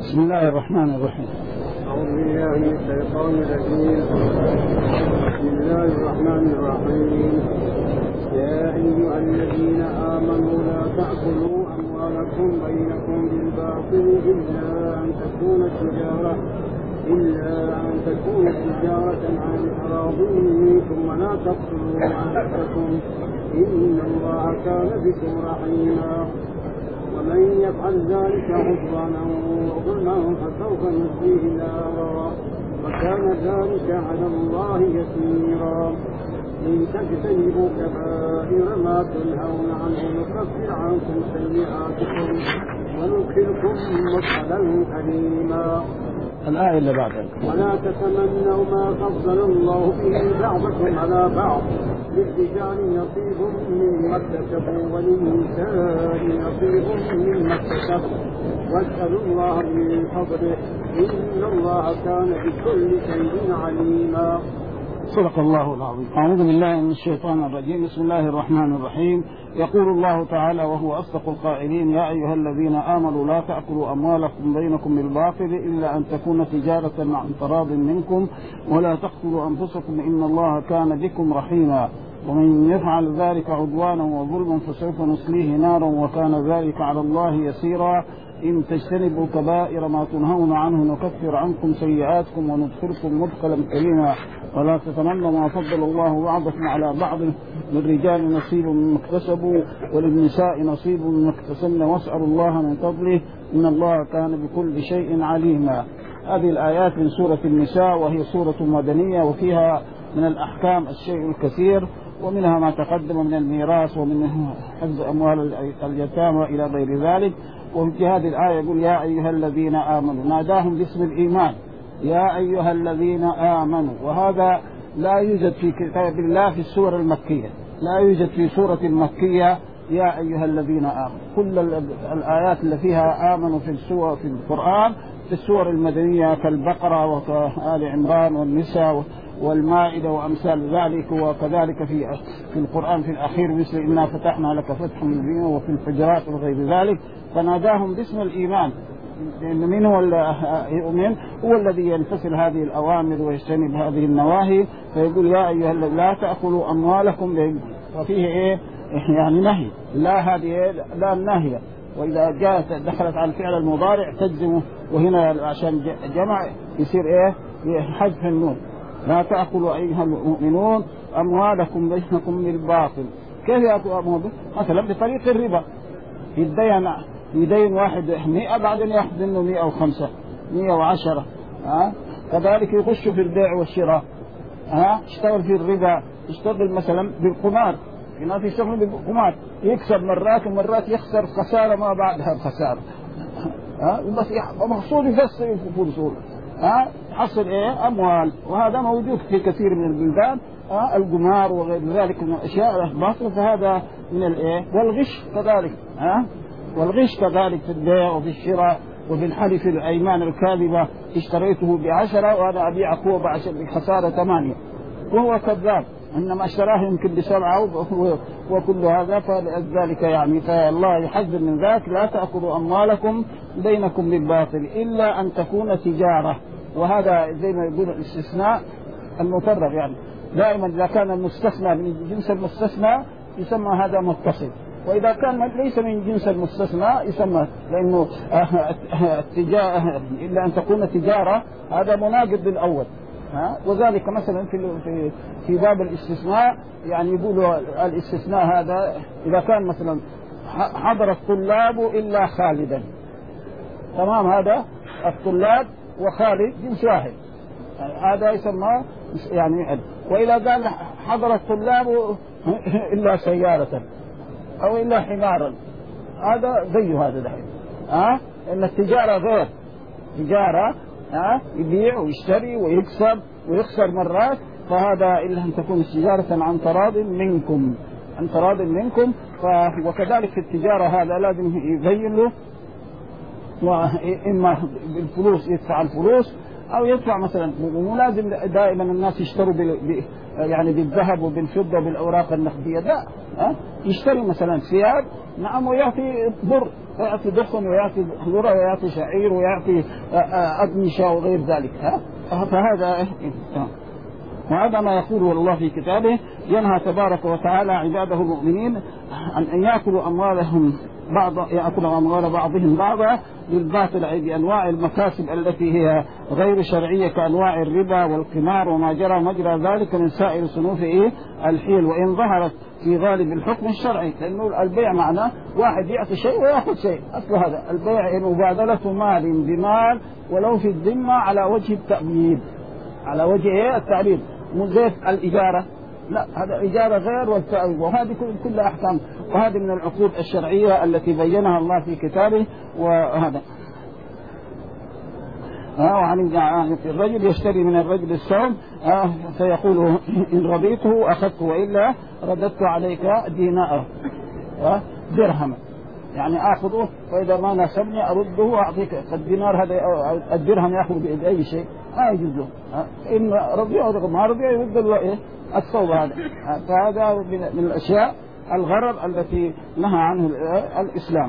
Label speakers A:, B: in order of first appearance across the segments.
A: بسم الله الرحمن الرحيم.
B: أعوذ بالله من الشيطان الرجيم. بسم الله الرحمن الرحيم. يا أيها الذين آمنوا لا تأكلوا أموالكم بينكم بالباطل إلا أن تكون تجارة عن تراض منكم ولا تقتلوا أنفسكم إن الله كان بكم رحيما. ومن يفعل ذلك عدوانا وظلما فسوف نصليه نارا وكان ذلك على الله يسيرا. إن تجتنبوا كبائر ما تنهون عنه نكفر عنكم سيئاتكم وندخلكم مدخلا كريما.
A: الآية اللي بعدها.
B: ولا تتمنوا ما فضل الله به بعضكم على بعض للرجال نصيب مما اكتسبوا وللنساء نصيب مما اكتسبوا واسألوا الله من فضله إن الله كان بكل شيء عليما.
A: صدق الله العظيم. أعوذ بالله من الشيطان الرجيم. بسم الله الرحمن الرحيم. يقول الله تعالى وهو أصدق القائلين: يا أيها الذين آمنوا لا تأكلوا أموالكم بينكم بالباطل إلا أن تكون تجارة عن تراض منكم ولا تقتلوا أنفسكم إن الله كان بكم رحيما. ومن يفعل ذلك عدوانا وظلما فسوف نصليه نارا وكان ذلك على الله يسيرا. إن تجتنبوا كبائر ما تنهون عنه نكفر عنكم سيئاتكم وندخلكم مدخلا كريما. ولا تتمنوا ما فضل الله بعضكم على بعض للرجال نصيب مما اكتسبوا وللنساء نصيب مما اكتسبن واسألوا الله من فضله إن الله كان بكل شيء عليما. هذه الآيات من سورة النساء وهي سورة مدنية وفيها من الأحكام الشيء الكثير ومنها ما تقدم من الميراث ومن حفظ أموال اليتامى إلى غير ذلك. وفي هذه الآية يقول: يا أيها الذين آمنوا، ناداهم باسم الإيمان، يا أيها الذين آمنوا. وهذا لا يوجد في كتاب الله في السور المكية، لا يوجد في سورة المكية يا أيها الذين آمنوا. كل الآيات اللي فيها آمنوا في السور في القرآن في السور المدنية كالبقرة وكآل عمران والنساء والمائدة وأمثال ذلك. وكذلك في القرآن في الأخير مثل إنا فتحنا لك فتحا مبينا وفي الحجرات وغير ذلك. فناداهم باسم الإيمان، لأن من هو يؤمن هو الذي ينفصل هذه الأوامر ويجتنب هذه النواهي. فيقول: يا أيها لا تأكلوا أموالكم. وفيه إيه يعني نهي، لا هذه لا النهي. وإذا جاءت دخلت على الفعل المضارع تجزم، وهنا عشان جمع يصير إيه حذف النون. لا تأكلوا أيها المؤمنون أموالكم بينكم بالباطل. كيف يأكلوا أموالكم؟ مثلا بطريق الربا، يدين واحد 100 بعدين يأخذ منه 105 110. كذلك يخش في البيع والشراء، يشتغل في الربا، يشتغل مثلا بالقمار. في ناس يشتغلوا بالقمار يكسب مرات ومرات يخسر خسارة ما بعدها بخسارة، بس مقصود يفسر فلوسه حصل إيه أموال. وهذا موجود في كثير من البلدان، القمار وغير ذلك من الأشياء الباطلة. فهذا من الإيه والغش كذلك، والغش كذلك في البيع وفي الشراء وفي الحلف الأيمان الكاذبة. اشتريته ب10 وأنا أبيعه بخسارة 8 وهو كذاب، إنما اشتراه يمكن ب7 وكل هذا. فلذلك يعني فالله يحذر من ذلك: لا تأكلوا أموالكم بينكم بالباطل إلا أن تكون تجارة. وهذا زي ما يقول الاستثناء المفرغ، يعني دائما إذا كان المستثنى من جنس المستثنى يسمى هذا متصل، وإذا كان ليس من جنس المستثنى يسمى، لأنه إلا أن تكون تجارة هذا مناقض للأول. وذلك مثلا في باب الاستثناء، يعني يقولوا الاستثناء هذا إذا كان مثلا حضر الطلاب إلا خالدا، تمام، هذا الطلاب وخالد جنس واحد، هذا يسمى يعني. وإذا قال حضر الطلاب إلا سيارة أو إلا حمارا، هذا زي هذا دحين. إن التجارة غير تجارة، يبيع ويشتري ويكسب ويخسر مرات. فهذا إلا أن تكون التجارة عن تراض منكم، عن تراض منكم. وكذلك في التجارة هذا لازم يبين له، وإما بالفلوس يدفع الفلوس أو يدفع مثلا. مو لازم دائما الناس يشتروا يعني بالذهب وبالفضة وبالأوراق النقدية، لا. يشتري مثلا ثياب نعم ويعطي بر ويعطي دخن ويعطي ذرة ويعطي شعير ويعطي أقمشة وغير ذلك. فهذا وهذا ما يقوله الله في كتابه، ينهى تبارك وتعالى عباده المؤمنين عن أن يأكلوا أموال بعضهم بعضا بالباطل، أي بأنواع المكاسب التي هي غير شرعية كأنواع الربا والقمار وما جرى مجرى ذلك من سائر صنوف الحيل، وإن ظهرت في غالب الحكم الشرعي، لأنه البيع معناه واحد يعطي شيء ويأخذ شيء. أصل هذا البيع مبادلة مال بمال ولو في الذمة على وجه التأبيد، على وجه التعبيد، مو زي الإجارة، لا هذا إجارة غير والتأبيد، وهذه كلها أحكام، وهذه من العقود الشرعية التي بينها الله في كتابه. وهذا وعن الرجل يشتري من الرجل السوم فيقول إن رضيته أخذته وإلا رددت عليك دينار درهم، يعني آخذه وإذا ما ناسبني أرده وأعطيك. الدينار هذا الدرهم يأخذ بأي شيء ما يجوز له، إن رضي أو ما رضي يرد له الصوب هذا. فهذا من الأشياء الغرض التي نهى عنه الإسلام.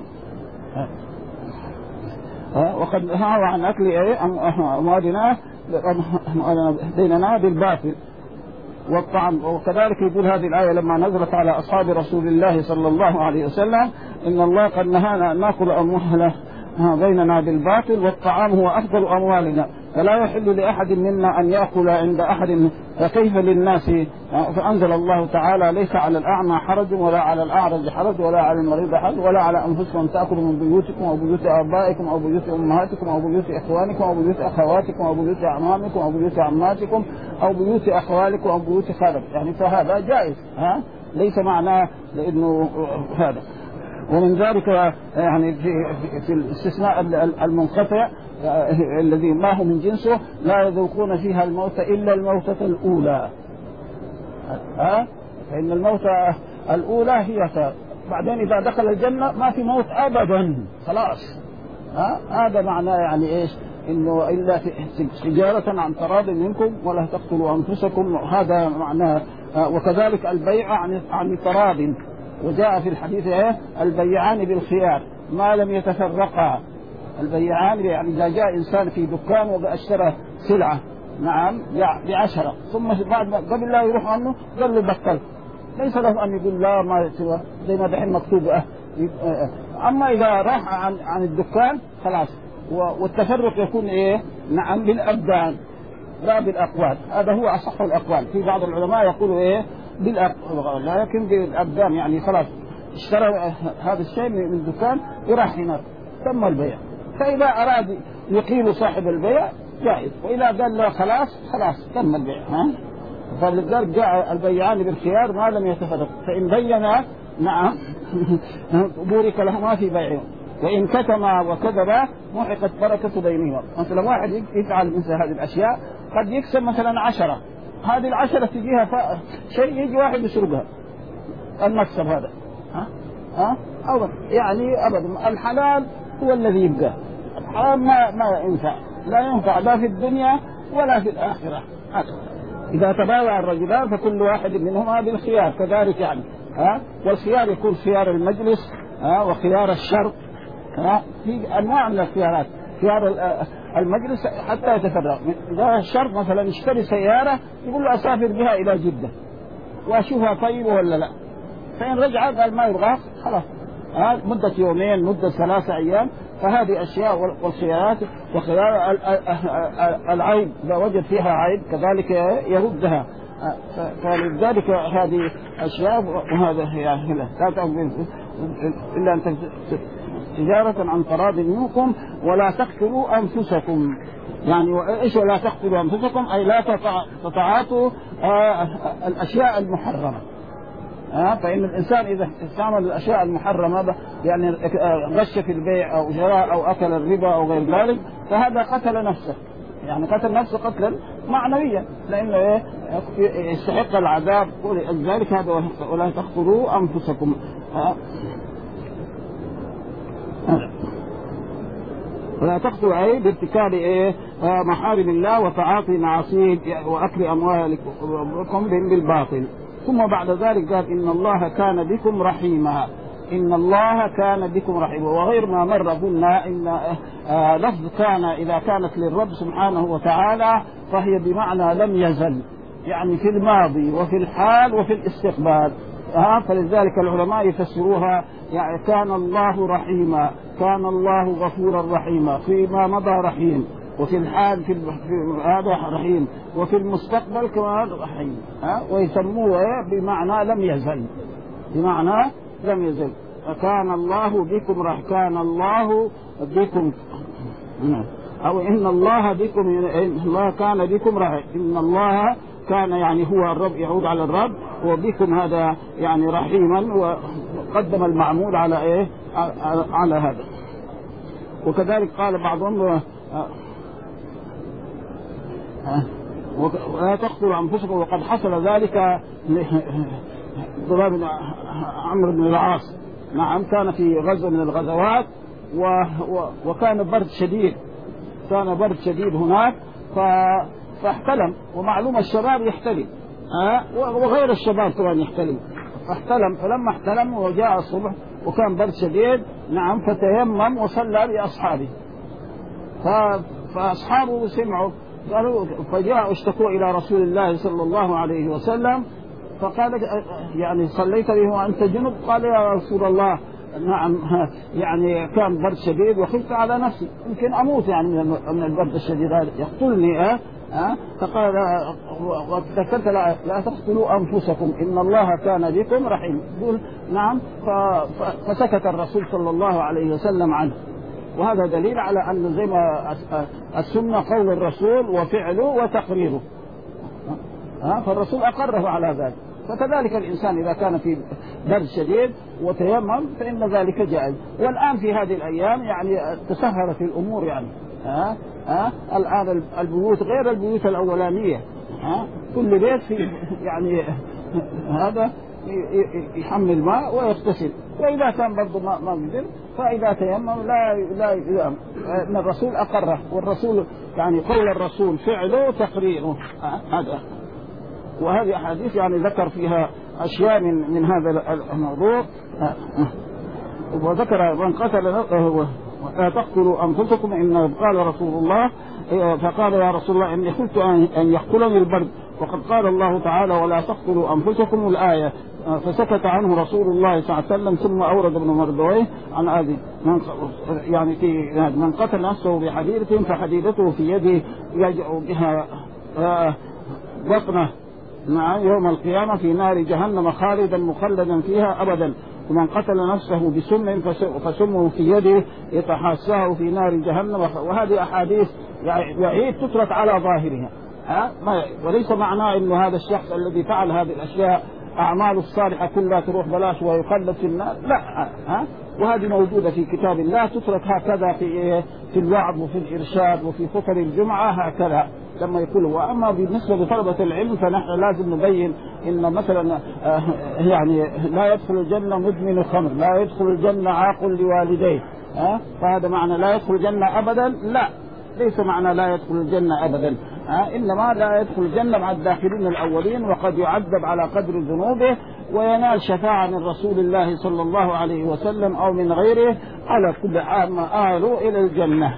A: وقد نهى عن أكل أموالنا بيننا بالباطل والطعن. وكذلك يقول هذه الآية لما نزلت على أصحاب رسول الله صلى الله عليه وسلم إن الله قد نهانا أن نأكل أموالنا بيننا بالباطل والطعام هو أفضل أموالنا، فلا يحل لأحد منا أن يأكل عند أحد، فكيف للناس؟ فأنزل الله تعالى ليس على الأعمى حرج ولا على الأعرج حرج ولا على المريض حرج ولا على أنفسكم تأكلوا من بيوتكم أو بيوت آبائكم أو بيوت أمهاتكم أو بيوت إخوانكم أو بيوت أخواتكم أو بيوت أعمامكم أو بيوت عماتكم أو بيوت أخوالكم أو بيوت خالكم، يعني فهذا جائز، ليس معناه لأنه هذا. ومن ذلك يعني في الاستثناء المنقطع الذي ما هو من جنسه لا يذوقون فيها الموت إلا الموتة الأولى، فإن الموتة الأولى هي بعدين إذا دخل الجنة ما في موت أبدا خلاص. هذا معناه يعني إيش؟ إنه إلا تجارة عن تراض منكم ولا تقتلوا أنفسكم، هذا معناه. وكذلك البيع عن تراض، وجاء في الحديث البيعان بالخيار ما لم يتفرقا. البيعان يعني إذا جاء إنسان في دكان واشترى سلعة نعم ب10 ثم بعد قبل لا يروح عنه قال له بطل، ليس له أن يقول لا ما سوى زي ما دحين مكتوب. أما إذا راح عن الدكان خلاص، والتفرق يكون نعم بالأبدان لا بالأقوال. هذا هو أصح الأقوال. في بعض العلماء يقولوا بالأقوال، لكن بالأبدان يعني خلاص اشترى هذا الشيء من الدكان يروح هناك تم البيع. فإذا أراد يقيل صاحب البيع جائز، وإذا قال له خلاص تم البيع. فلذلك جاء البيعان بالخيار ما لم يتفرق، فإن بينا نعم بورك لهما في بيعهم، وإن كتما وكذبا محقت بركة بينهما. مثلا واحد يفعل مثل هذه الأشياء قد يكسب مثلا 10، هذه 10 تجيها شيء يجي واحد يسرقها، المكسب هذا أو يعني أبدا. الحلال هو الذي يبقى، الحرام ما ينفع، لا ينفع لا في الدنيا ولا في الآخرة. إذا تبايع الرجلان فكل واحد منهما بالخيار كذلك يعني. والخيار يكون خيار المجلس وخيار الشرط، في أنواع من الخيارات. خيار المجلس حتى يتفرق. إذا الشرط مثلا يشتري سيارة يقول له أسافر بها إلى جدة وأشوفها طيبة ولا لا، فإن رجع قال ما يبغى خلاص مدة يومين مدة 3 أيام. فهذه أشياء والخيارات. وخيار العيب إذا وجد فيها عيب كذلك يردها. فلذلك هذه أشياء. وهذا يعني لا تأخذ إلا أن تجارة عن تراض منكم ولا تقتلوا أنفسكم. يعني إيش ولا تقتلوا أنفسكم؟ أي لا تتعاطوا الأشياء المحرمة. فإن الإنسان إذا استعمل الأشياء المحرمة يعني غش في البيع أو جراء أو أكل الربا أو غير ذلك فهذا قتل نفسه، يعني قتل نفسه قتلا معنويا، لأنه يستحق العذاب. ولذلك هذا ولا تقتلوا أنفسكم. ولا تقتلوا أي بارتكاب محارم الله وتعاطي معاصيه وأكل أموالكم بالباطل. ثم بعد ذلك قال إن الله كان بكم رحيما. إن الله كان بكم رحيما. وغير ما مر قلنا إن لفظ كان إذا كانت للرب سبحانه وتعالى فهي بمعنى لم يزل، يعني في الماضي وفي الحال وفي الاستقبال. فلذلك العلماء يفسروها يعني كان الله رحيما، كان الله غفورا رحيما، فيما مضى رحيم، وفي الحال في هذا رحيم، وفي المستقبل كمان رحيم. ويسموه بمعنى لم يزل، بمعنى لم يزل. كان الله بكم كان الله بكم، أو إن الله بكم، إن الله كان بكم رحيم. إن الله كان يعني هو الرب، يعود على الرب، وبكم هذا يعني رحيما، وقدم المعمول على على هذا. وكذلك قال بعضهم ولا تقتلوا أنفسكم، وقد حصل ذلك ضرب بن عمرو بن العاص. نعم كان في غزوة من الغزوات وكان برد شديد، كان برد شديد هناك فاحتلم، ومعلوم الشباب يحتلم وغير الشباب كمان يحتلم، فاحتلم. فلما احتلم وجاء الصبح وكان برد شديد، نعم فتيمم وصلى بأصحابه، فأصحابه سمعوا قالوا، فجاءوا اشتكوا إلى رسول الله صلى الله عليه وسلم، فقال يعني صليت به وأنت جنب؟ قال يا رسول الله نعم يعني كان برد شديد وخفت على نفسي، يمكن أموت يعني من البرد الشديد هذا يقتلني. فقال وذكرت لا تقتلوا أنفسكم إن الله كان بكم رحيم. يقول نعم. فسكت الرسول صلى الله عليه وسلم عنه. وهذا دليل على أن زي ما السنة قول الرسول وفعله وتقريره، فالرسول أقره على ذلك. فكذلك الإنسان إذا كان في برد شديد وتيمم فإن ذلك جائز. والآن في هذه الأيام يعني تسهلت الأمور، يعني الآن البيوت غير البيوت الأولانية، كل بيت في يعني هذا يحمل ماء ويغتسل. وإذا كان برضو ما يقدر فإذا تيمم لا إن الرسول أقره، والرسول يعني قول الرسول فعله تقريره هذا. وهذه أحاديث يعني ذكر فيها أشياء من هذا الموضوع. وذكر من قتل لا تقتلوا أنفسكم إن قال رسول الله، فقال يا رسول الله إني خفت أن يقتلني البرد، وقد قال الله تعالى ولا تقتلوا أنفسكم الآية. فسكت عنه رسول الله صلى الله عليه وسلم. ثم أورد ابن مردويه عن هذه يعني في من قتل نفسه بحديدة فحديدته في يده يجأ بها بطنه يوم القيامة في نار جهنم خالدا مخلدا فيها أبدا. ومن قتل نفسه بسم فسمه في يده يتحاساه في نار جهنم. وهذه أحاديث يعيد تترك على ظاهرها، وليس معناه إنه هذا الشخص الذي فعل هذه الأشياء أعماله الصالحة كلها تروح بلاش ويخلد في النار، لا. وهذه موجودة في كتاب الله تترك هكذا في الوعظ وفي الإرشاد وفي خطب الجمعة هكذا لما يقولوا. وأما بالنسبة لطلبة العلم فنحن لازم نبين إن مثلا يعني لا يدخل الجنة مدمن الخمر، لا يدخل الجنة عاق لوالديه، فهذا معنى لا يدخل الجنة أبدا؟ لا، ليس معنى لا يدخل الجنة أبدا، إنما لا يدخل الجنة مع الداخلين الأولين، وقد يعذب على قدر ذنوبه وينال شفاعة من رسول الله صلى الله عليه وسلم أو من غيره على كل حال ما آلوا إلى الجنة.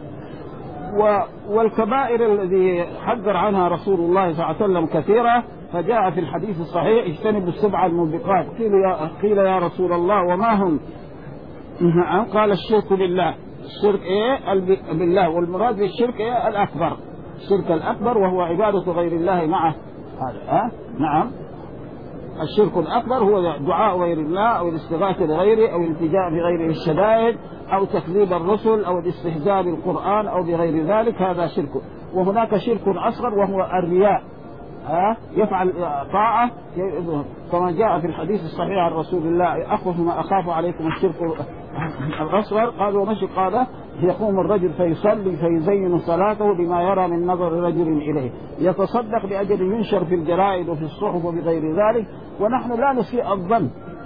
A: والكبائر الذي حذر عنها رسول الله صلى الله عليه وسلم كثيرة، فجاء في الحديث الصحيح اجتنبوا السبع الموبقات. قيل يا رسول الله وما هم؟ قال الشرك بالله. الشرك بالله، والمراد بالشرك الأكبر، الشرك الأكبر وهو عبادة غير الله معه. هذا نعم، الشرك الأكبر هو دعاء غير الله أو الاستغاثة بغيره أو الالتجاء بغيره الشدائد أو تكذيب الرسل أو الاستهزاء بالقرآن أو بغير ذلك، هذا شرك. وهناك شرك أصغر وهو الرياء، يفعل طاعة كما جاء في الحديث الصحيح عن رسول الله أخوف ما أخاف عليكم الشرك الأصغر. قالوا ومشي؟ قال يقوم الرجل فيصلي فيزين صلاته بما يرى من نظر رجل إليه، يتصدق بأجل ينشر في الجرائد وفي الصحف وبغير ذلك. ونحن لا نسيء الظن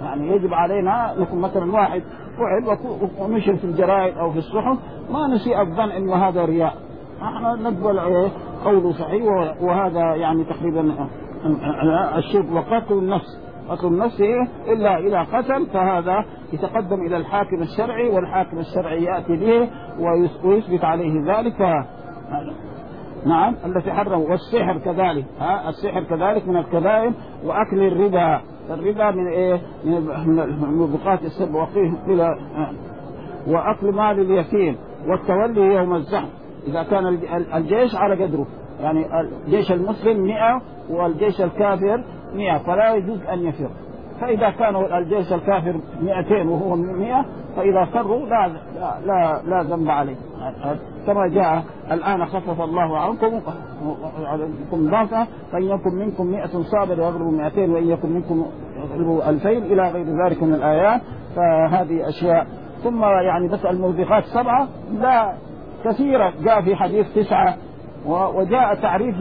A: يعني يجب علينا نكون مثلا واحد فعل ونشر في الجرائد أو في الصحف ما نسيء الظن إنه هذا رياء، احنا نقبل قوله صحيح. وهذا يعني تقريبا الشرك. وقتل النفس، قتل النفس إلا إذا قتل فهذا يتقدم إلى الحاكم الشرعي، والحاكم الشرعي يأتي به ويثبت عليه ذلك. نعم التي حرم. والسحر كذلك، السحر كذلك من الكبائر. وأكل الربا، الربا من من موبقات السب وقيل. وأكل مال اليتيم. والتولي يوم الزحف، إذا كان الجيش على قدره، يعني الجيش المسلم 100 والجيش الكافر 100 فلا يجوز أن يفر. فإذا كان الجيش الكافر 200 وهو 100 فإذا فروا لا ذنب عليه، كما جاء الآن خفف الله عنكم ضعفا فإن يكن منكم 100 صابر يغلبوا 200 وإن يكن منكم يغلبوا 2000 إلى غير ذلك من الآيات. فهذه أشياء. ثم يعني بس الموبقات 7 لا كثيرة، جاء في حديث 9. وجاء تعريف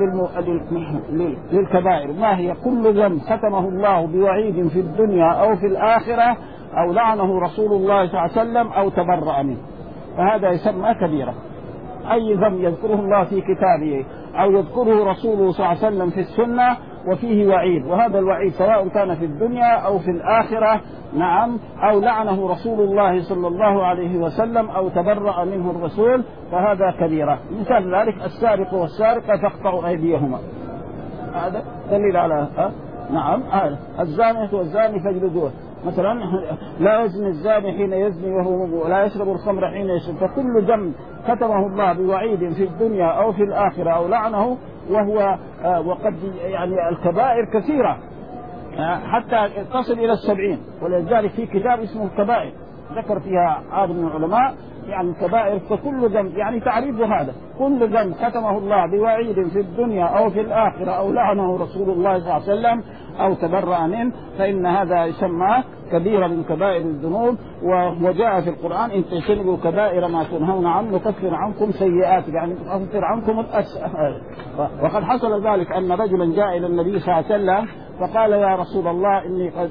A: للكبائر ما هي: كل ذنب ختمه الله بوعيد في الدنيا أو في الآخرة أو لعنه رسول الله صلى الله عليه وسلم أو تبرأ منه، فهذا يسمى كبيرة. أي ذنب يذكره الله في كتابه أو يذكره رسوله صلى الله عليه وسلم في السنة وفيه وعيد، وهذا الوعيد سواء كان في الدنيا أو في الآخرة، نعم، أو لعنه رسول الله صلى الله عليه وسلم أو تبرأ منه الرسول، فهذا كبيرة. مثال ذلك: السارق والسارقة فاقطعوا أيديهما، هذا دليل على نعم. الزانية والزاني فاجلدوه. مثلا لا يزني الزاني حين يزني وهو ولا يشرب الخمر حين يشرب. فكل ذنب كتبه الله بوعيد في الدنيا أو في الآخرة أو لعنه وهو وقد يعني الكبائر كثيرة حتى تصل إلى 70. ولذلك في كتاب اسمه الكبائر ذكر فيها عالم من العلماء يعني الكبائر. فكل ذنب يعني تعريف هذا: كل ذنب كتمه الله بوعيد في الدنيا أو في الآخرة أو لعنه رسول الله صلى الله عليه وسلم أو تبرأ منه فإن هذا يسمى كبيرة من كبائر الذنوب. وجاء في القرآن: إن تجتنبوا كبائر ما تنهون عنه نكفر عنكم سيئات، يعني نكفر عنكم وقد حصل ذلك أن رجلا جاء إلى النبي صلى الله عليه وسلم فقال: يا رسول الله إني قد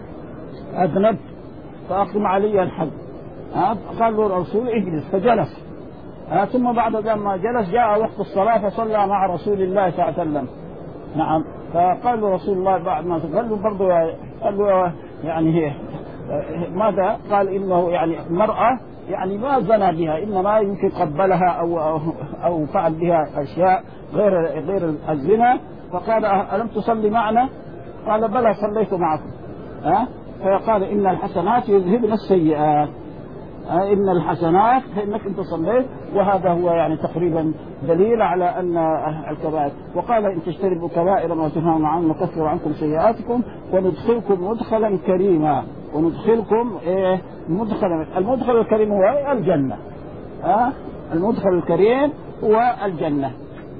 A: أذنبت فأقم علي الحد. قال له الرسول: اجلس. فجلس. ثم بعد ذلك ما جلس جاء وقت الصلاة فصلى مع رسول الله صلى الله عليه وسلم. نعم. فقال له رسول الله بعد ما قال له برضه قال له يعني هي ماذا؟ قال إنه يعني مرأة يعني ما زنى بها، إنما يمكن قبلها أو فعل بها أشياء غير الزنا. فقال: ألم تصلي معنا؟ قال: بلى صليت معكم. فقال: إن الحسنات يذهبن السيئات. إن الحسنات فإنك أنت صليت. وهذا هو يعني تقريبا دليل على أن الكبائر. وقال: إن تجتنبوا كبائر ما تنهون عنه نكفر عنكم سيئاتكم وندخلكم مدخلا كريما. وندخلكم مدخلا، المدخل الكريم هو الجنة. المدخل الكريم هو الجنة.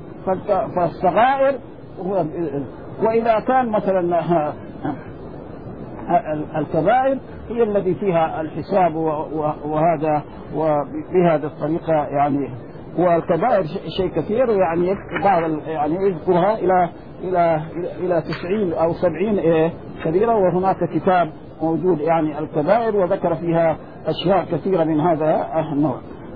A: فالصغائر وإذا كان مثلا الكبائر هي التي فيها الحساب وهذا وبهذا الطريقة يعني. والكبائر شيء كثير يعني بعض يعني يذكرها إلى 90 أو 70 كبيرة. وهناك كتاب موجود يعني الكبائر وذكر فيها أشياء كثيرة من هذا النوع.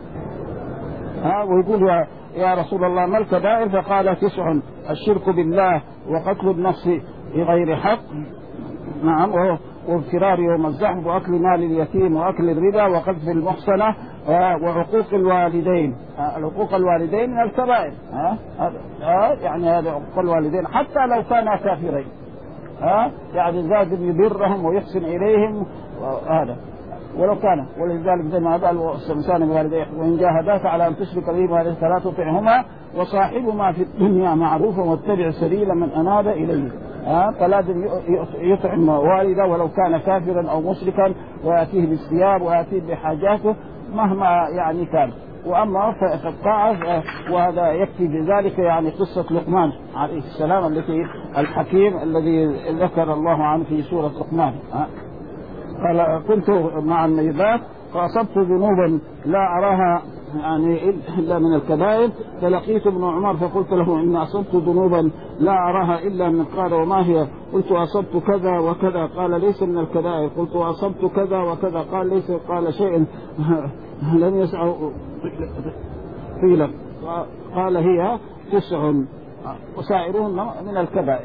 A: ويقول: يا رسول الله ما الكبائر؟ فقال: 9: الشرك بالله وقتل النفس بغير حق، نعم، واضطرار يوم الزحف وأكل مال اليتيم وأكل الربا وقذف المحصنة وعقوق الوالدين. العقوق الوالدين من الكبائر. يعني هذا عقوق الوالدين حتى لو كانا كافرين، يعني زاد يبرهم ويحسن إليهم هذا ولو كان. ولذلك زي ما قال: الإنسان بوالديه وإن جاهداك على أن تشرك به فلا تطعهما وصاحبهما في الدنيا معروفا واتبع سبيل من أناب إليه. فلازم يطعم والده ولو كان كافرا أو مشركا ويأتيه بالثياب ويأتيه بحاجاته مهما يعني كان. وأما فالطاعة وهذا يكفي بذلك يعني قصة لقمان عليه السلام التي الحكيم الذي ذكر الله عنه في سورة لقمان. قال: كنت مع النيبات فأصبت ذنوبا لا أراها يعني إلا من الكبائر. فلقيت ابن عمر فقلت له إن أصبت ذنوبا لا أراها إلا من قال وما هي؟ قلت أصبت كذا وكذا. قال ليس من الكبائر. قلت أصبت كذا وكذا. قال ليس. قال شيء لم يسع طيلا. قال هي 9 وسائرون من الكبائر.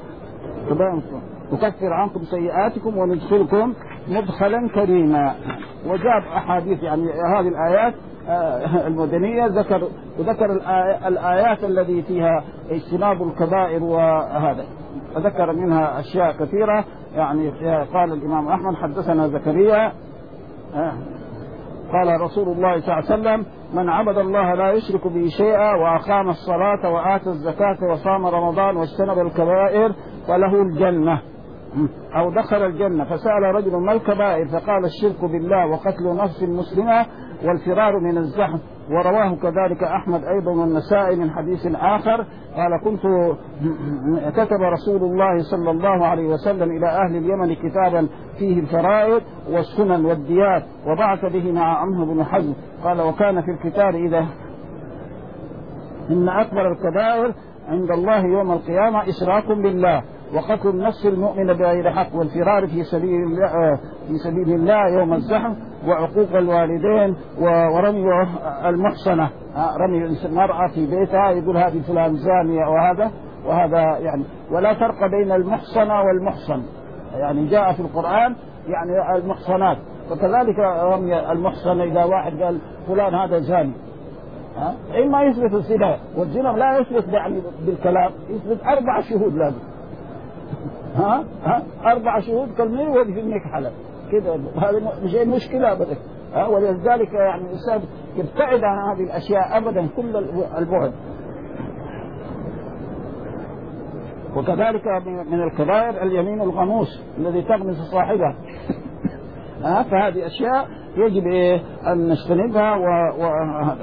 A: نكفر عنكم سيئاتكم وندخلكم مدخلا كريما. وجاب أحاديث يعني هذه الآيات المدنية وذكر الآيات التي فيها اجتناب الكبائر وهذا، فذكر منها أشياء كثيرة. يعني قال الإمام أحمد حدثنا زكريا قال رسول الله صلى الله عليه وسلم من عبد الله لا يشرك به شيئا وأقام الصلاة وآتى الزكاة وصام رمضان واجتنب الكبائر فله الجنة أو دخل الجنة. فسأل رجل ما الكبائر؟ فقال الشرك بالله وقتل نفس مسلمة والفرار من الزحف. ورواه كذلك أحمد أيضا والنسائي من حديث آخر قال كتب رسول الله صلى الله عليه وسلم إلى أهل اليمن كتابا فيه الفرائض والسنن والديات وبعث به مع عمرو بن حزم. قال وكان في الكتاب إذا إن أكبر الكبائر عند الله يوم القيامة إشراك بالله وقتل النفس المؤمن بغير حق والفرار في سبيل الله يوم الزحف وعقوق الوالدين ورمي المحصنة، رمي المرأة في بيتها يقول هذه فلان زانية وهذا يعني. ولا فرق بين المحصنة والمحصن، يعني جاء في القرآن يعني المحصنات. وكذلك رمي المحصن إذا واحد قال فلان هذا زاني إما يثبت الزنا، والزنا لا يثبت يعني بالكلام، يثبت 4 شهود لازم 4 شهود كالمين وفي النك حلال كده. هذا مش مشكلة أبدا. ولذلك يعني الإنسان يبتعد عن هذه الأشياء أبدا كل البعد. وكذلك من الكبائر اليمين الغموس الذي تغمس صاحبه. فهذه أشياء يجب أن نجتنبها. وهذا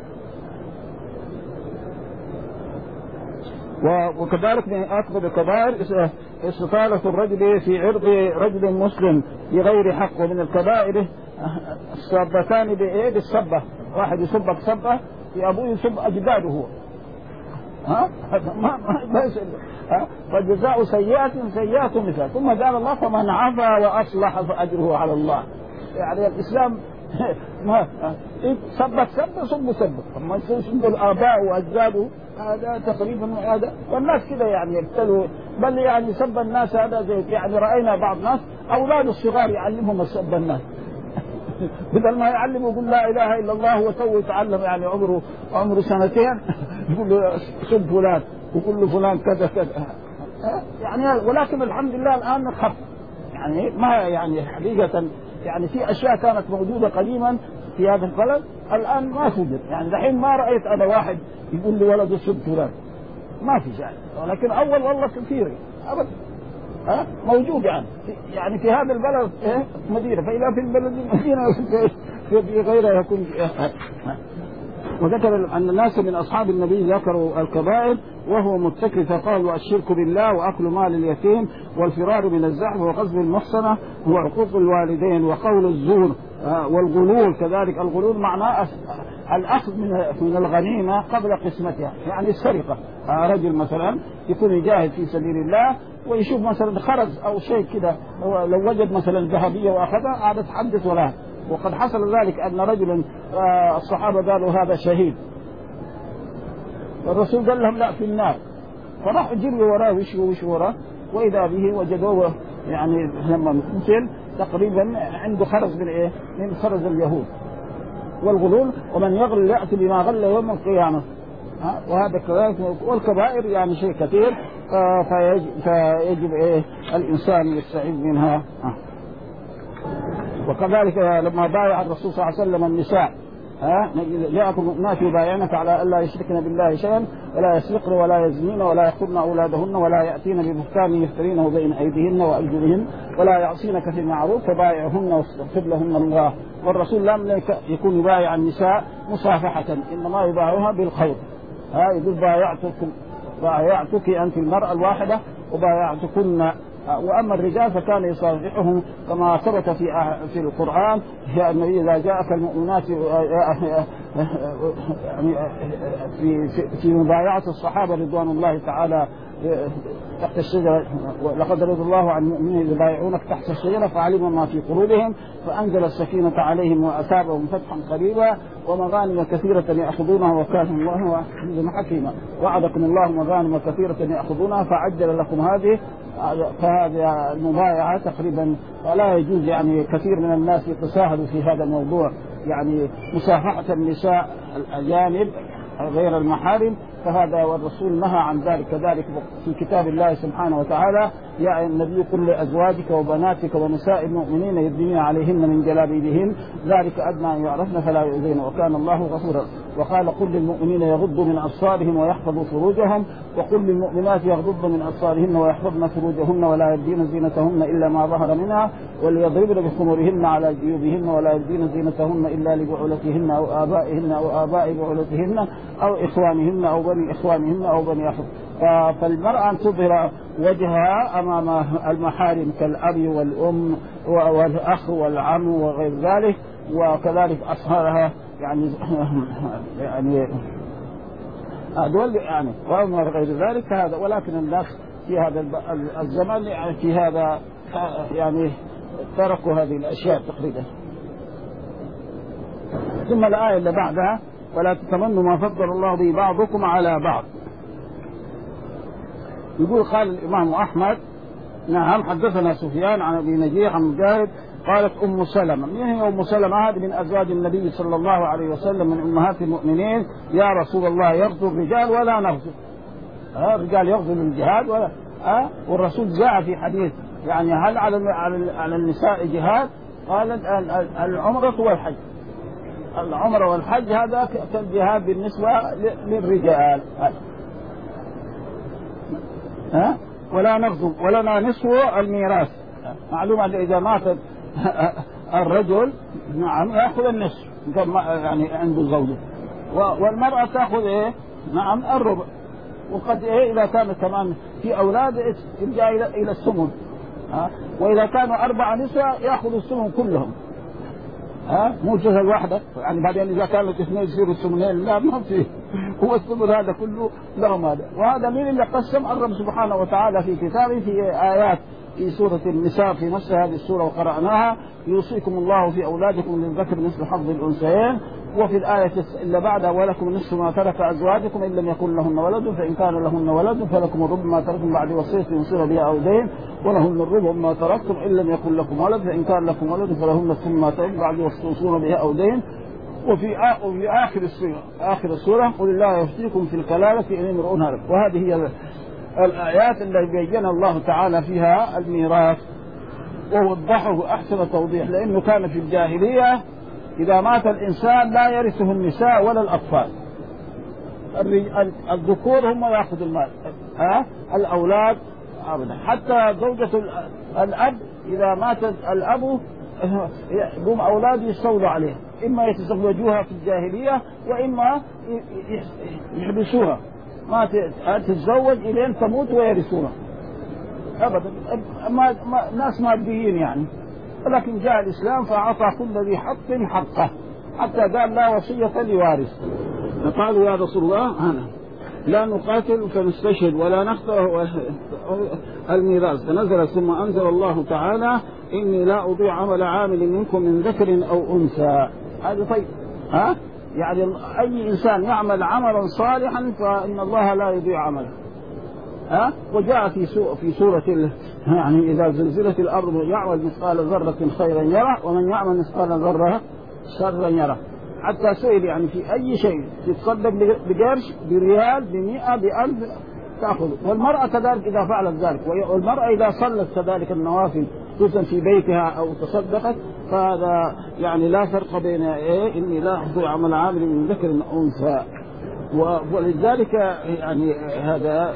A: وكذلك من أكبر الكبائر استطالة الرجل في عرض رجل مسلم بغير حق. ومن الكبائر الصبتان بالصبة، واحد يصبك صبة في أبوه يصب أجداده هو فالجزاء سيئات مثال. ثم قال الله فمن عفا وأصلح فأجره على الله. يعني الإسلام ما صبت صب أما يصب الآباء وأجداده هذا تقريبا هذا. والناس كذا يعني يبتلوا، بل يعني سب الناس هذا زي يعني رأينا بعض الناس أولاد الصغار يعلمهم السب الناس بدل ما يعلموا يقول لا إله إلا الله وتو يتعلم يعني عمره 2 سنين يقول له سب فلان وكل فلان كذا يعني. ولكن الحمد لله الآن نخف يعني ما يعني حقيقة يعني في أشياء كانت موجودة قديما في هذا البلد الآن ما توجد. يعني دحين ما رأيت أنا واحد يقول لي ولد سب فلان، ما في شيء. ولكن أول والله كثير أبدا موجود يعني في هذا البلد مدينة، فإذا في البلد مدينة في غيرها يكون. وذكر أن الناس من أصحاب النبي ذكروا الكبائر وهو متكئ فقالوا الشرك بالله وأكل مال اليتيم والفرار من الزحف وقذف المحصنة وعقوق الوالدين وقول الزور والغلول. كذلك الغلول معناه الأخذ من الغنيمة قبل قسمتها، يعني السرقة. رجل مثلا يكون يجاهد في سبيل الله ويشوف مثلا خرز أو شيء كده، لو وجد مثلا ذهبية وأخذها عاد تحدث ولا. وقد حصل ذلك أن رجلا الصحابة قالوا هذا شهيد، والرسول قال لهم لا في النار، فراحوا جروا وراه وشوا وراه وإذا به وجدوه يعني لما مثل تقريبا عنده خرز من من خرز اليهود. والغلول ومن يغل يأتي بما غل يوم القيامة. وهذا كذلك. والكبائر يعني شيء كثير فيجب الإنسان يستعيذ منها. وكذلك لما بايع الرسول صلى الله عليه وسلم النساء جاءكم المؤمنات يبايعنك على ألا يشركن بالله شيئا ولا يسرقن ولا يزنين ولا يقتلن أولادهن ولا يأتين ببهتان يفترينه بين أيديهن وأرجلهن ولا يعصينك في المعروف فبايعهن واستغفر لهن الله. والرسول لم يكون يبايع النساء مصافحة، إنما يبايعها بالخير. يقول بايعتك أنت المرأة الواحدة وبايعتكن. وأما الرجال فكان يصافحهم كما ثبت في القرآن يا النبي إذا جاءك المؤمنات يعني في مبايعة الصحابة رضوان الله تعالى تحت الشجرة، ولقد رضي الله عن المؤمنين يبايعونك تحت الشجرة فعلم ما في قلوبهم فأنزل السكينة عليهم وأثابهم فتحا قريبا ومغانم كثيرة يأخذونها وكان الله عزيزا حكيما. وعدكم الله مغانم كثيرة يأخذونها فعجل لكم هذه. فهذه المبايعة تقريبا ولا يجوز، يعني كثير من الناس يتساهلوا في هذا الموضوع، يعني مصافحة النساء الأجانب غير المحارم، فهذا والرسول نهى عن ذلك. كذلك في كتاب الله سبحانه وتعالى يا النبي قل لأزواجك وبناتك ونساء المؤمنين يدنين عليهن من جلابيبهن ذلك أدنى أن يعرفن فلا يؤذين وكان الله غفورا. وقال قل للمؤمنين يغضوا من أبصارهم ويحفظوا فروجهم وقل للمؤمنات يغضضن من أبصارهن ويحفظن فروجهن ولا يبدين زينتهن إلا ما ظهر منها وليضربن بخمورهن على جيوبهن ولا يبدين زينتهن إلا لبعولتهن أو آبائهن أو آباء بعولتهن أو إخوانهن أو بني إخوانهن أو بني أخوانهن. فالمرأة أن تظهر وجهها أمام المحارم كالأب والأم والأخ والعم وغير ذلك، وكذلك أصهارها يعني هذول يعني وما غير ذلك هذا. ولكن الناس في هذا الزمان يعني في هذا يعني تركوا هذه الأشياء تقريبا. ثم الآية اللي بعدها ولا تتمنوا ما فضل الله به بعضكم على بعض. يقول قال الإمام أحمد نعم حدثنا سفيان عن أبي نجيح عن مجاهد قالت أم سلمة. من هي أم سلمة؟ هذه من أزواج النبي صلى الله عليه وسلم من أمهات المؤمنين. يا رسول الله يغزو الرجال ولا نغزو؟ الرجال يغزو للجهاد ولا والرسول جاء في حديث يعني هل على النساء جهاد؟ قال العمرة والحج. العمرة والحج هذا كالجهاد بالنسبة للرجال. ولا نغزو ولنا نصف الميراث. معلومة إذا مات الرجل نعم يأخذ النصف يعني عنده زوجة، والمرأة تأخذ نعم الربع. وقد إذا كان كمان في أولاد يرجع إلى الثمن. وإذا كانوا 4 نساء يأخذوا الثمن كلهم. مو جزء واحدة يعني بعدين إذا كانت 2 يصيروا الثمنين لا ما فيه. هو الثمن هذا كله لهم هذا. وهذا مين اللي قسم؟ الرب سبحانه وتعالى في كتابه في آيات في سورة النساء في نفس هذه السورة وقرأناها يوصيكم الله في أولادكم للذكر مثل حظ الأنثيين. وفي الآية اللي بعدها ولكم نصف ما ترك أزواجكم إن لم يكن لهن ولد فإن كان لهن ولد فلكم الربع ما تركتم بعد وصية يوصي بها أو دين ولهن الربع ما تركتم إن لم يكن لكم ولد فإن كان لكم ولد فلهن الثمن ما تركتم بعد وصية بها أو دين. وفي آخر السورة قل الله يفتيكم في الكلالة إن امرؤ هلك. وهذه هي الآيات التي بين الله تعالى فيها الميراث ووضحه أحسن توضيح. لأنه كان في الجاهلية إذا مات الإنسان لا يرثه النساء ولا الأطفال. الذكور هم يأخذوا المال الأولاد أبدا. حتى زوجة الأب إذا مات الأب يقوم أولاده يستولوا عليه، إما يتزوجوها في الجاهلية وإما يحبسوها ما تتزوج إلين تموت ويرثوها أبدا. ناس ماديين يعني. ولكن جاء الإسلام فأعطى كل ذي حق حقه حتى قال لا وصية لوارث. فقالوا يا رسول الله لا نقاتل فنستشهد ولا نقطع الميراث. فنزل ثم أنزل الله تعالى إني لا أضيع عمل عامل منكم من ذكر أو أنثى. هذا طيب يعني أي إنسان يعمل عملا صالحا فإن الله لا يضيع عمله. وجاء في سورة يعني إذا زلزلت الأرض يعمل مثقال ذرة خيرا يره ومن يعمل مثقال ذرة شرا يره. حتى سئل يعني في أي شيء تتصدق بقرش بريال ب100 ب1000 تأخذ. والمرأة كذلك إذا فعلت ذلك. والمرأة إذا صلت كذلك النوافل خصوصا في بيتها أو تصدقت فهذا يعني لا فرق بين إني لا أضيع عمل عامل من ذكر أو أنثى. ولذلك يعني هذا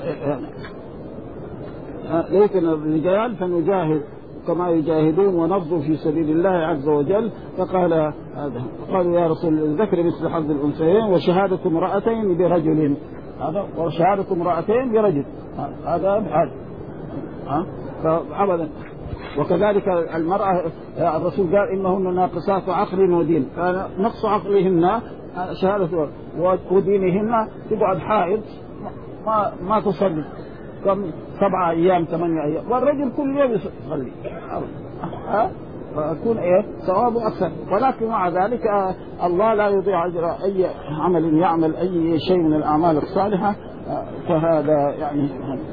A: لكن الرجال فنجاهد كما يجاهدون ونبذوا في سبيل الله عز وجل. فقال هذا قالوا يا رسول الذكر مثل حظ الأنثيين وشهادة امرأتين برجل. هذا وشهادة امرأتين برجل هذا بحال فأبدا. وكذلك المرأة الرسول قال إنهن ناقصات عقل ودين. كان نقص عقلهن شهادة ودينهن تقعد حائض ما تصلي كم 7 أيام 8 أيام، والرجل كل يوم يصلي فيكون ثوابه أكثر. ولكن مع ذلك الله لا يضيع أجر أي عمل يعمل أي شيء من الأعمال الصالحة. فهذا يعني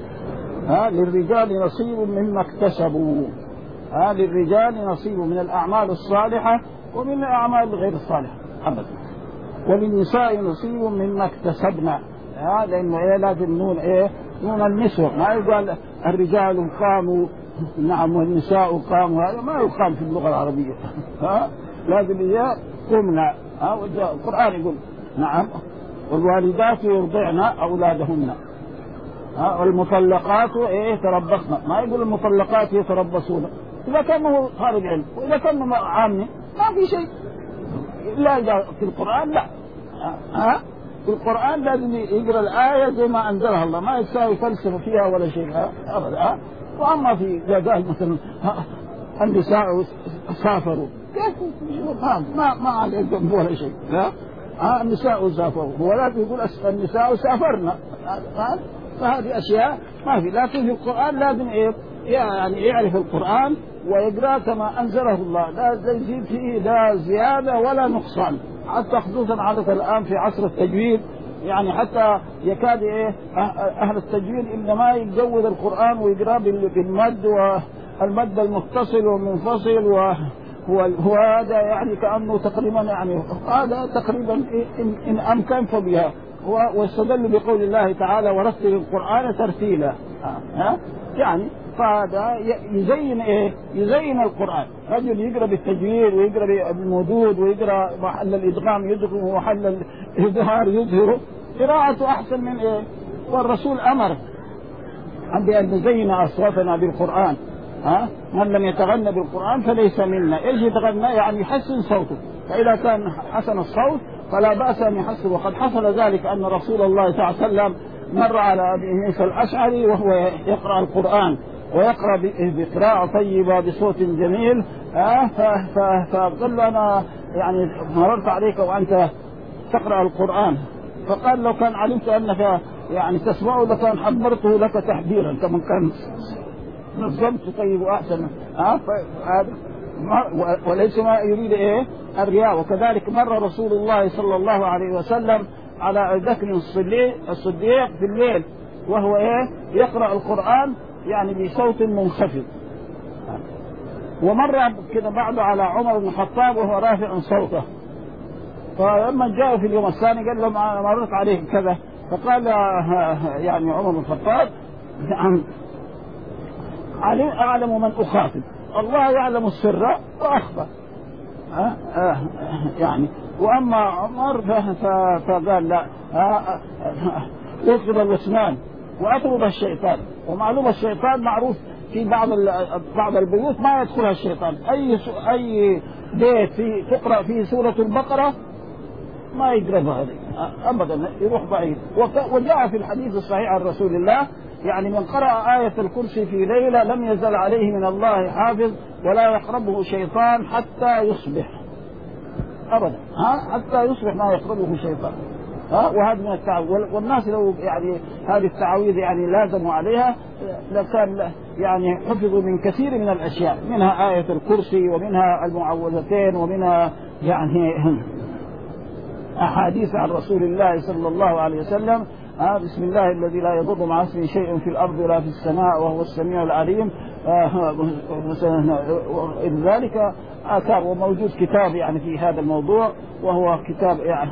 A: للرجال نصيب مما اكتسبوا، للرجال نصيب من الأعمال الصالحة ومن الأعمال غير الصالحة أبدا. وللنساء نصيب مما اكتسبنا، لأنه لازم نون النسوة، ما يقال الرجال قاموا نعم والنساء قاموا، هذا ما يقام في اللغة العربية. لازم قمنا. القرآن يقول نعم والوالدات يرضعن أولادهن، والمطلقات تربصن، ما يقول المطلقات يتربصون. إذا كان هو خارج علم وإذا كان عامي ما في شيء، إلا إذا في القرآن لا. في القرآن لازم يقرأ الآية زي ما أنزلها الله، ما يساوي فلسفة فيها ولا شيء أبدا. وأما في جدال مثلا النساء سافروا ما عليه ذنب ولا شيء، لا النساء سافروا، ولكن يقول النساء سافرنا، فهذه أشياء ما في. لكن في القرآن لازم يعني يعرف القرآن ويقرأ كما أنزله الله، لا يزيد فيه لا زيادة ولا نقصان. حتى خصوصا عادة الآن في عصر التجويد، يعني حتى يكاد أهل التجويد إنما يجود القرآن ويقرأ بالمد والمد المتصل والمنفصل، وهو هذا يعني كأنه تقريبا يعني هذا تقريبا إن أمكن فبها. واستدل بقول الله تعالى ورتل القرآن ترتيلا، يعني فهذا يزين القرآن. رجل يقرأ بالتجويد ويقرأ بالمدود ويقرأ محل الإدغام يدغم ومحل الإظهار يظهره، قراءته أحسن من والرسول أمر بأن نزين أصواتنا بالقرآن. من لم يتغنى بالقرآن فليس منا. إيش يتغنى؟ يعني يحسن صوته، فإذا كان حسن الصوت فلا بأس أن يحسن. وقد حصل ذلك أن رسول الله صلى الله عليه وسلم مر على أبي موسى الأشعري وهو يقرأ القرآن ويقرأ بقراءة طيبة بصوت جميل، فقال له أنا يعني مررت عليك وأنت تقرأ القرآن، فقال لو كان علمت أنك يعني تسمعه لكان حضرته لك تحذيرا كما كان نظمت طيب وأحسن. وليس ما يريد الرياء. وكذلك مر رسول الله صلى الله عليه وسلم على أبي بكر الصديق في الليل وهو يقرأ القرآن يعني بصوت منخفض، ومر كده بعده على عمر بن الخطاب وهو رافع صوته. فلما جاء في اليوم الثاني قال له مررت عليه كذا، فقال يعني عمر بن الخطاب أعلم من أخاطب، الله يعلم السر وأخفى. يعني وأما عمر فقال لا أطلب الوسنان وأطلب الشيطان. ومعلوم الشيطان معروف في بعض البيوت ما يدخلها الشيطان. أي بيت تقرأ فيه سورة البقرة ما يقربها أبدا، يروح بعيد. وجاء في الحديث الصحيح عن رسول الله يعني من قرأ آية الكرسي في ليلة لم يزل عليه من الله حافظ ولا يقربه شيطان حتى يصبح أبدا. حتى يصبح ما يقربه شيطان. وهذا من التعويذ. والناس لو يعني هذه التعويذ يعني لازموا عليها لكان يعني حفظوا من كثير من الأشياء، منها آية الكرسي ومنها المعوذتين ومنها يعني أحاديث عن رسول الله صلى الله عليه وسلم. بسم الله الذي لا يضر مع اسمه شيء في الأرض ولا في السماء وهو السميع العليم. ذلك آثار. وموجود كتاب يعني في هذا الموضوع وهو كتاب يعني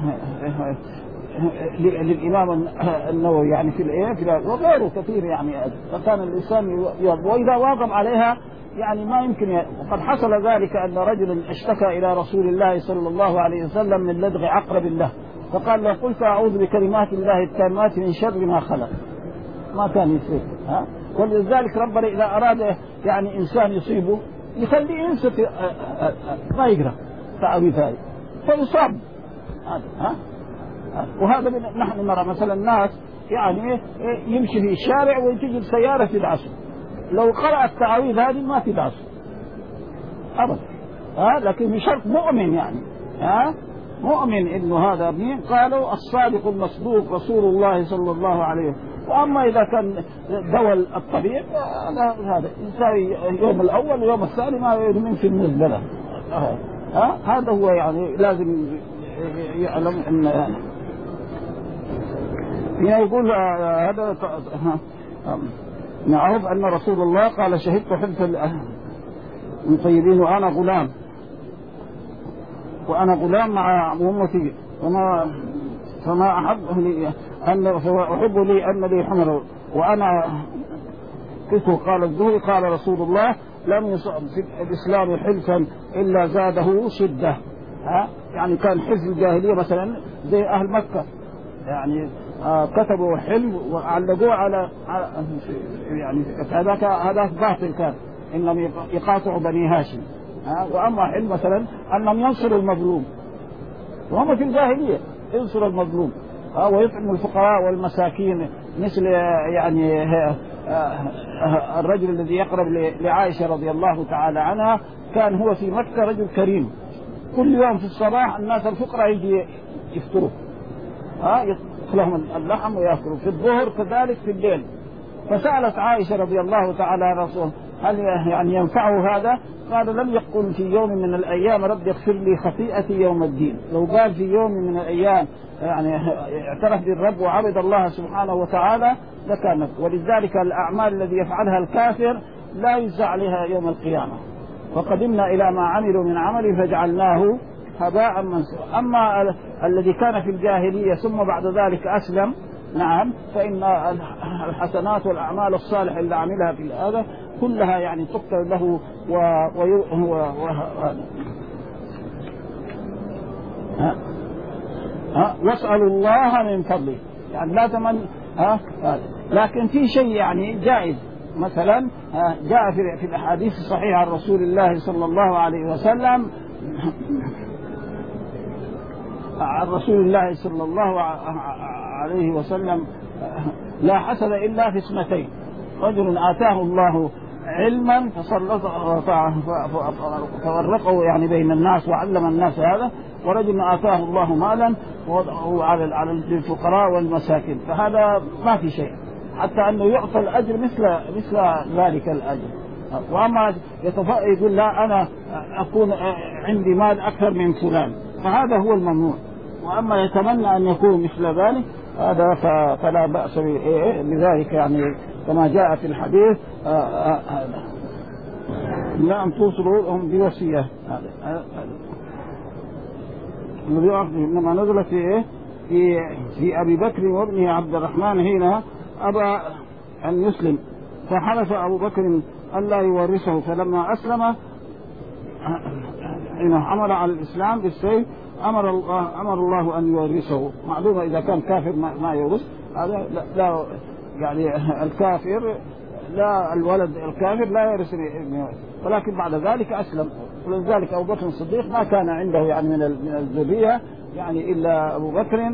A: للإمام النووي يعني في وغيره كثير يعني. فكان الإنسان وإذا واظب عليها يعني ما يمكن. وقد حصل ذلك أن رجل اشتكى إلى رسول الله صلى الله عليه وسلم من لدغ عقرب له، فقال له قلت أعوذ بكلمات الله التامات من شر ما خلق، ما كان يصيب. ولذلك ربنا إذا أراد يعني إنسان يصيبه يخليه ينسى ما يقرأ تعويذ هذه فيصاب. وهذا نحن نرى مثلا الناس يعني يمشي في الشارع وتجي سيارة تدعسه، لو قرأ التعويذ هذه ما تدعسه أبدا. لكن بشرط مؤمن يعني مؤمن إنه هذا مين؟ قالوا الصادق المصدوق رسول الله صلى الله عليه وسلم. وأما إذا كان دول الطبيعي هذا يساوي يوم الأول ويوم الثاني ما يؤمن في المزبلة. هذا هو يعني لازم يعلم أن يقول هذا نعرف أن رسول الله قال شهدت حدث المطيبين وأنا غلام مع أمتي فما أحب أحب لي أن لي حمر وأنا كنت. قال الزهري قال رسول الله لم يصب في الإسلام حلفا إلا زاده شدة. يعني كان حزب الجاهلية مثلا زي أهل مكة يعني كتبوا حلم وعلقوه على يعني هذا باطل كان إنهم يقاطعوا بني هاشم. وأما حلم مثلا أنهم ينصروا المظلوم وهم في الجاهلية ينصروا المظلوم ويطعموا الفقراء والمساكين مثل يعني الرجل الذي يقرب لعائشة رضي الله تعالى عنها كان هو في مكة رجل كريم كل يوم في الصباح الناس الفقراء يجي يفطروا يدخلهم اللحم ويأكلوا في الظهر كذلك في الليل. فسألت عائشة رضي الله تعالى عنها رسول هل يعني ينفعه هذا؟ قال لم يقل في يوم من الأيام رب يغفر لي خطيئتي يوم الدين. لو قال في يوم من الأيام يعني اعترف بالرب وعبد الله سبحانه وتعالى لكانت. ولذلك الأعمال التي يفعلها الكافر لا يجزى عليها يوم القيامة. وقدمنا إلى ما عملوا من عمل فجعلناه هباء منثورا. أما الذي كان في الجاهلية ثم بعد ذلك أسلم نعم فإن الحسنات والأعمال الصالحة اللي عملها في هذا كلها يعني تكتب له واسألوا الله من فضله يعني لا تمن لكن في شيء يعني جائز مثلا جاء في الأحاديث الصحيحة عن رسول الله صلى الله عليه وسلم عن رسول الله صلى الله عليه وسلم لا حسد إلا في اسمتين رجل آتاه الله علما فورقه يعني بين الناس وعلم الناس هذا ورجل آتاه الله مالا ووضعه على الفقراء والمساكين فهذا ما في شيء حتى أنه يعطى الأجر مثل ذلك الأجر. وأما يقول لا أنا أكون عندي مال أكثر من فلان فهذا هو الممنوع. وأما يتمنى أن يكون مثل ذلك هذا فلا بأس بذلك يعني كما جاء في الحديث لا أن توصلوا لهم بوصية. إنما نزل في أبي بكر وابنه عبد الرحمن هنا أبى أن يسلم فحلف أبو بكر أن لا يورثه فلما أسلم إنه حمل على الإسلام بالسيف أمر الله أن يورثه. معلومة إذا كان كافر ما يورث هذا لا يعني الكافر لا الولد الكافر لا يرث ولكن بعد ذلك أسلم. ولذلك أبو بكر الصديق ما كان عنده يعني من الذرية يعني إلا أبو بكر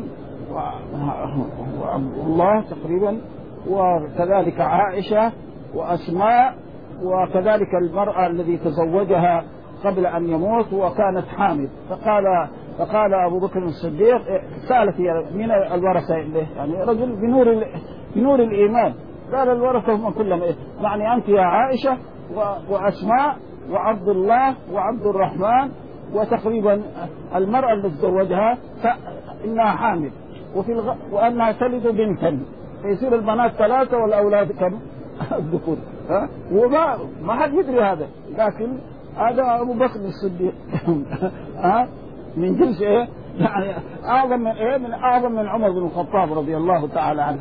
A: وعبد الله تقريبا وكذلك عائشة وأسماء وكذلك المرأة الذي تزوجها قبل أن يموت وكانت حامل. فقال أبو بكر الصديق سألت من الورثة يعني رجل بنور الإيمان قال الورثة هم كلهم يعني أنت يا عائشة وأسماء وعبد الله وعبد الرحمن وتقريبا المرأة اللي تزوجها إنها حامل وأنها تلد بنتا فيصير البنات 3 والأولاد كم الذكور وما حد يدري هذا لكن هذا أبو بكر الصديق من جنس يعني أعظم من عمر بن الخطاب رضي الله تعالى عنه.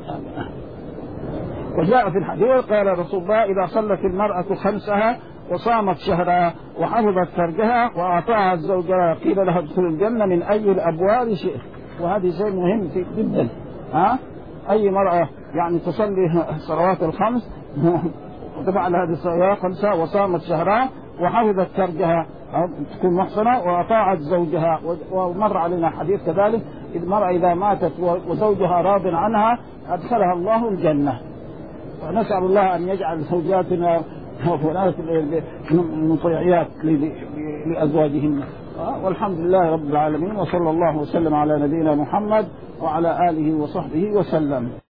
A: وجاء في الحديث قال رسول الله إذا صلت المرأة 5 وصامت شهرها وحفظت فرجها وأطاعت زوجها قيل لها ادخل الجنة من أي الأبواب شئت. وهذه شيء مهم جدا أي مرأة يعني تصلي الصلوات الخمس وتفعل هذه الصلوات 5 وصامت شهرها وحفظت فرجها تكون محصنة وأطاعت زوجها. ومر علينا حديث كذلك المرأة إذا ماتت وزوجها راض عنها أدخلها الله الجنة. ونسأل الله أن يجعل زوجاتنا مطيعيات لأزواجهن والحمد لله رب العالمين، وصلى الله وسلم على نبينا محمد وعلى آله وصحبه وسلم.